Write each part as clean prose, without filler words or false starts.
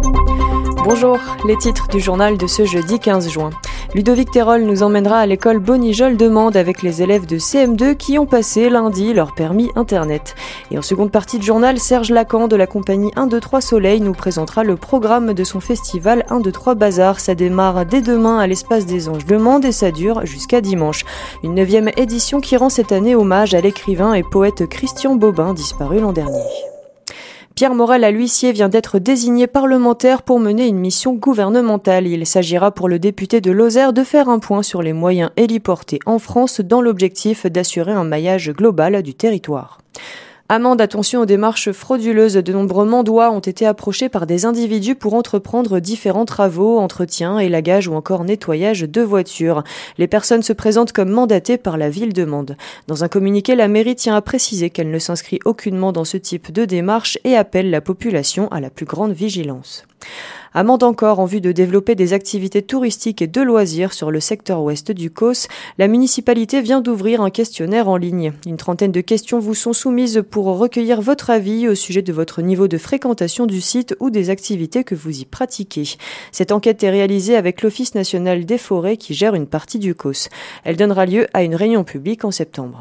Bonjour, les titres du journal de ce jeudi 15 juin. Ludovic Terol nous emmènera à l'école Bonijol-de-Mende avec les élèves de CM2 qui ont passé lundi leur permis Internet. Et en seconde partie de journal, Serge Lacan de la compagnie 1, 2, 3 Soleil nous présentera le programme de son festival 1, 2, 3 Bazar. Ça démarre dès demain à l'Espace des Anges de Mende et ça dure jusqu'à dimanche. Une 9e édition qui rend cette année hommage à l'écrivain et poète Christian Bobin, disparu l'an dernier. Pierre Morel à l'huissier vient d'être désigné parlementaire pour mener une mission gouvernementale. Il s'agira pour le député de Lozère de faire un point sur les moyens héliportés en France dans l'objectif d'assurer un maillage global du territoire. Amende, attention aux démarches frauduleuses. De nombreux Mendois ont été approchés par des individus pour entreprendre différents travaux, entretien, élagage ou encore nettoyage de voitures. Les personnes se présentent comme mandatées par la ville de Mende. Dans un communiqué, la mairie tient à préciser qu'elle ne s'inscrit aucunement dans ce type de démarche et appelle la population à la plus grande vigilance. À Mende encore, en vue de développer des activités touristiques et de loisirs sur le secteur ouest du Causse, la municipalité vient d'ouvrir un questionnaire en ligne. Une trentaine de questions vous sont soumises pour recueillir votre avis au sujet de votre niveau de fréquentation du site ou des activités que vous y pratiquez. Cette enquête est réalisée avec l'Office national des forêts qui gère une partie du Causse. Elle donnera lieu à une réunion publique en septembre.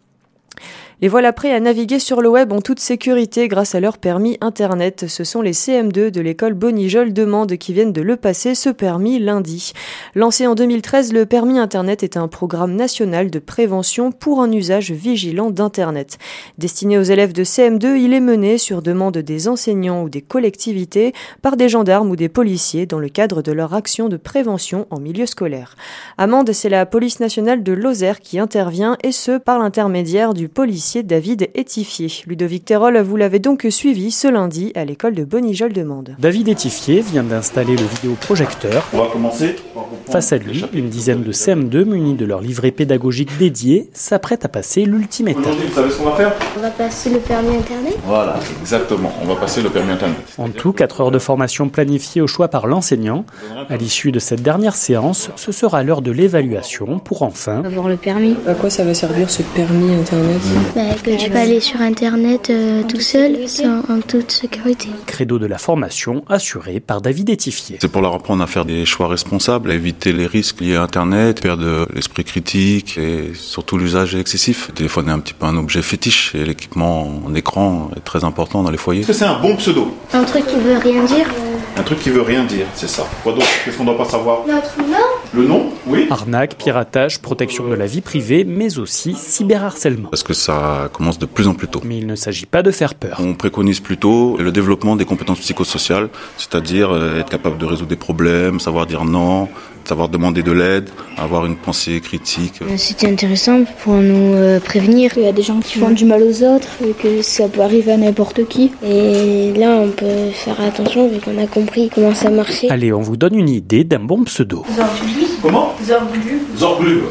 Les voilà prêts à naviguer sur le web en toute sécurité grâce à leur permis Internet. Ce sont les CM2 de l'école Bonijol-de-Mende qui viennent de le passer, ce permis lundi. Lancé en 2013, le permis Internet est un programme national de prévention pour un usage vigilant d'Internet. Destiné aux élèves de CM2, il est mené sur demande des enseignants ou des collectivités par des gendarmes ou des policiers dans le cadre de leur action de prévention en milieu scolaire. À Mende, c'est la police nationale de Lozère qui intervient et ce par l'intermédiaire du policier David Étifier. Ludovic Terol, vous l'avez donc suivi ce lundi à l'école de Bonijol-de-Mende. David Étifier vient d'installer le vidéoprojecteur. On va commencer. Face à lui, une dizaine de CM2 munis de leur livret pédagogique dédié s'apprêtent à passer l'ultime étape. Aujourd'hui, vous savez ce qu'on va faire ? On va passer le permis Internet ? Voilà, exactement. On va passer le permis Internet. En tout, 4 heures de formation planifiées au choix par l'enseignant. À l'issue de cette dernière séance, ce sera l'heure de l'évaluation pour enfin avoir le permis. À quoi ça va servir ce permis Internet ? Que tu peux aller sur Internet tout seul, en toute sécurité. Credo de la formation assuré par David Étifier. C'est pour leur apprendre à faire des choix responsables, à éviter les risques liés à Internet, perdre l'esprit critique et surtout l'usage excessif. Le téléphone est un petit peu un objet fétiche et l'équipement en écran est très important dans les foyers. Est-ce que c'est un bon pseudo ? Un truc qui veut rien dire. Un truc qui veut rien dire, c'est ça. Quoi d'autre ? Qu'est-ce qu'on doit pas savoir ? Notre nom ? Le nom ? Oui. Arnaque, piratage, protection de la vie privée, mais aussi cyberharcèlement. Parce que ça commence de plus en plus tôt. Mais il ne s'agit pas de faire peur. On préconise plutôt le développement des compétences psychosociales, c'est-à-dire être capable de résoudre des problèmes, savoir dire non, savoir demander de l'aide, avoir une pensée critique. C'était intéressant pour nous prévenir qu'il y a des gens qui font du mal aux autres, et que ça peut arriver à n'importe qui. Et là, on peut faire attention vu qu'on a compris comment ça marchait. Allez, on vous donne une idée d'un bon pseudo. Zorglub. Comment ? Zorglub. Zorglub.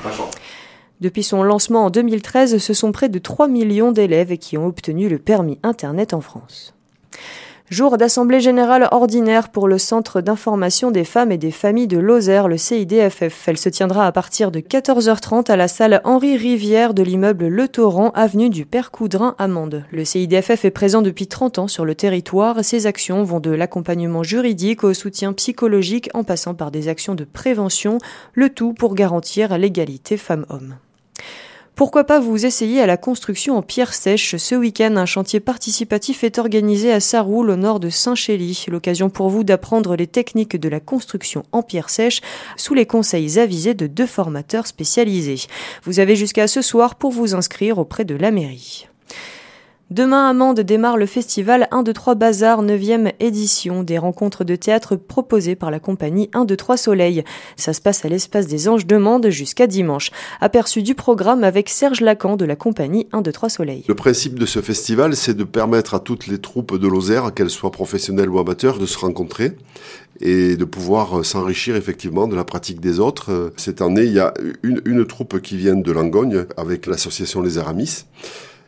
Depuis son lancement en 2013, ce sont près de 3 millions d'élèves qui ont obtenu le permis Internet en France. Jour d'assemblée générale ordinaire pour le Centre d'information des femmes et des familles de Lozère, le CIDFF. Elle se tiendra à partir de 14h30 à la salle Henri Rivière de l'immeuble Le Torrent, avenue du Père Coudrin à Mende. Le CIDFF est présent depuis 30 ans sur le territoire. Ses actions vont de l'accompagnement juridique au soutien psychologique en passant par des actions de prévention, le tout pour garantir l'égalité femmes-hommes. Pourquoi pas vous essayer à la construction en pierre sèche ? Ce week-end, un chantier participatif est organisé à Sarroul, au nord de Saint-Chély. L'occasion pour vous d'apprendre les techniques de la construction en pierre sèche sous les conseils avisés de 2 formateurs spécialisés. Vous avez jusqu'à ce soir pour vous inscrire auprès de la mairie. Demain à Mende démarre le festival 1, 2, 3 Bazar, 9e édition, des rencontres de théâtre proposées par la compagnie 1, 2, 3 Soleil. Ça se passe à l'Espace des Anges de Mende jusqu'à dimanche. Aperçu du programme avec Serge Lacan de la compagnie 1, 2, 3 Soleil. Le principe de ce festival, c'est de permettre à toutes les troupes de Lozère, qu'elles soient professionnelles ou amateurs, de se rencontrer et de pouvoir s'enrichir effectivement de la pratique des autres. Cette année, il y a une troupe qui vient de Langogne avec l'association Les Aramis.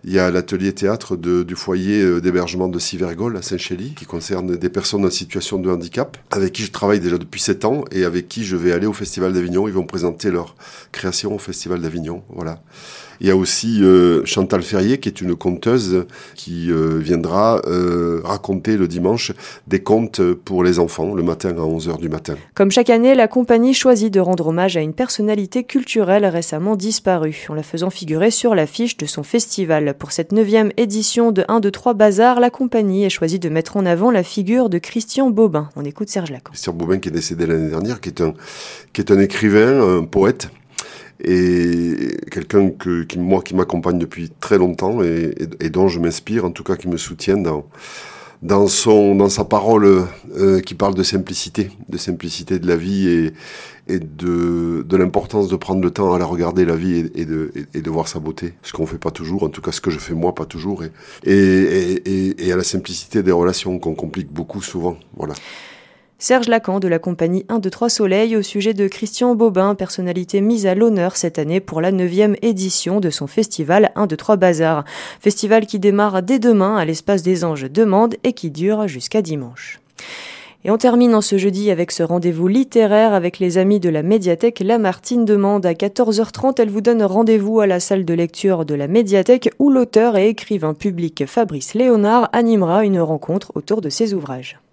Il y a l'atelier théâtre du foyer d'hébergement de Sivergol à Saint-Chély, qui concerne des personnes en situation de handicap, avec qui je travaille déjà depuis 7 ans et avec qui je vais aller au Festival d'Avignon. Ils vont présenter leur création au Festival d'Avignon. Voilà. Il y a aussi Chantal Ferrier, qui est une conteuse qui viendra raconter le dimanche des contes pour les enfants, le matin à 11h du matin. Comme chaque année, la compagnie choisit de rendre hommage à une personnalité culturelle récemment disparue, en la faisant figurer sur l'affiche de son festival. Pour cette 9e édition de 1, 2, 3 Bazar, la compagnie a choisi de mettre en avant la figure de Christian Bobin. On écoute Serge Lacan. Christian Bobin, qui est décédé l'année dernière, qui est un écrivain, un poète, et quelqu'un qui m'accompagne depuis très longtemps et dont je m'inspire, en tout cas qui me soutient dans sa parole qui parle de simplicité de la vie et de l'importance de prendre le temps à la regarder, la vie, et de voir sa beauté, ce qu'on fait pas toujours, en tout cas ce que je fais moi pas toujours, et à la simplicité des relations qu'on complique beaucoup souvent, voilà. Serge Lacan de la compagnie 1, 2, 3 Soleil au sujet de Christian Bobin, personnalité mise à l'honneur cette année pour la 9e édition de son festival 1, 2, 3 Bazar. Festival qui démarre dès demain à l'Espace des Anges de Mende et qui dure jusqu'à dimanche. Et on termine en ce jeudi avec ce rendez-vous littéraire avec les amis de la médiathèque Lamartine de Mende. À 14h30, elle vous donne rendez-vous à la salle de lecture de la médiathèque où l'auteur et écrivain public Fabrice Léonard animera une rencontre autour de ses ouvrages.